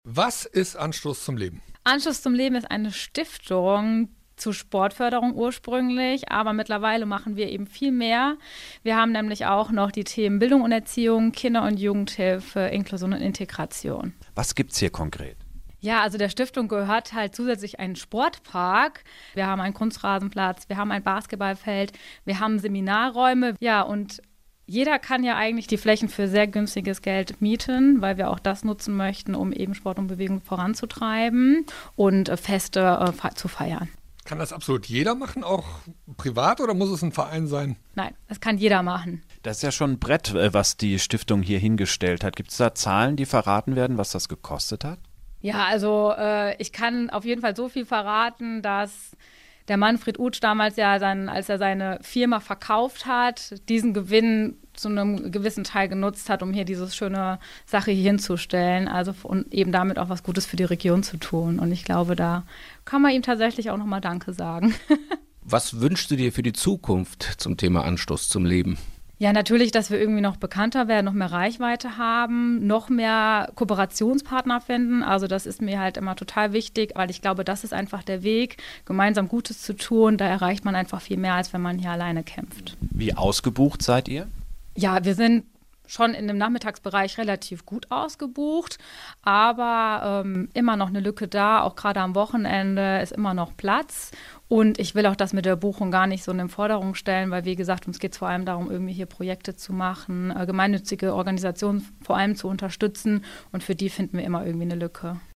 Was ist Anstoß zum Leben? Anstoß zum Leben ist eine Stiftung zur Sportförderung ursprünglich, aber mittlerweile machen wir eben viel mehr. Wir haben nämlich auch noch die Themen Bildung und Erziehung, Kinder- und Jugendhilfe, Inklusion und Integration. Was gibt's hier konkret? Ja, also der Stiftung gehört halt zusätzlich ein Sportpark. Wir haben einen Kunstrasenplatz, wir haben ein Basketballfeld, wir haben Seminarräume. Ja, und jeder kann ja eigentlich die Flächen für sehr günstiges Geld mieten, weil wir auch das nutzen möchten, um eben Sport und Bewegung voranzutreiben und Feste zu feiern. Kann das absolut jeder machen, auch privat, oder muss es ein Verein sein? Nein, das kann jeder machen. Das ist ja schon ein Brett, was die Stiftung hier hingestellt hat. Gibt es da Zahlen, die verraten werden, was das gekostet hat? Ja, also ich kann auf jeden Fall so viel verraten, dass der Manfred Utsch damals ja, als er seine Firma verkauft hat, diesen Gewinn zu einem gewissen Teil genutzt hat, um hier diese schöne Sache hier hinzustellen. Also und eben damit auch was Gutes für die Region zu tun. Und ich glaube, da kann man ihm tatsächlich auch nochmal Danke sagen. Was wünschst du dir für die Zukunft zum Thema Anstoß zum Leben? Ja, natürlich, dass wir irgendwie noch bekannter werden, noch mehr Reichweite haben, noch mehr Kooperationspartner finden. Also das ist mir halt immer total wichtig, weil ich glaube, das ist einfach der Weg, gemeinsam Gutes zu tun. Da erreicht man einfach viel mehr, als wenn man hier alleine kämpft. Wie ausgebucht seid ihr? Ja, wir sind schon in dem Nachmittagsbereich relativ gut ausgebucht, aber immer noch eine Lücke da, auch gerade am Wochenende ist immer noch Platz. Und ich will auch das mit der Buchung gar nicht so in den Vordergrund stellen, weil wie gesagt, uns geht es vor allem darum, irgendwie hier Projekte zu machen, gemeinnützige Organisationen vor allem zu unterstützen und für die finden wir immer irgendwie eine Lücke.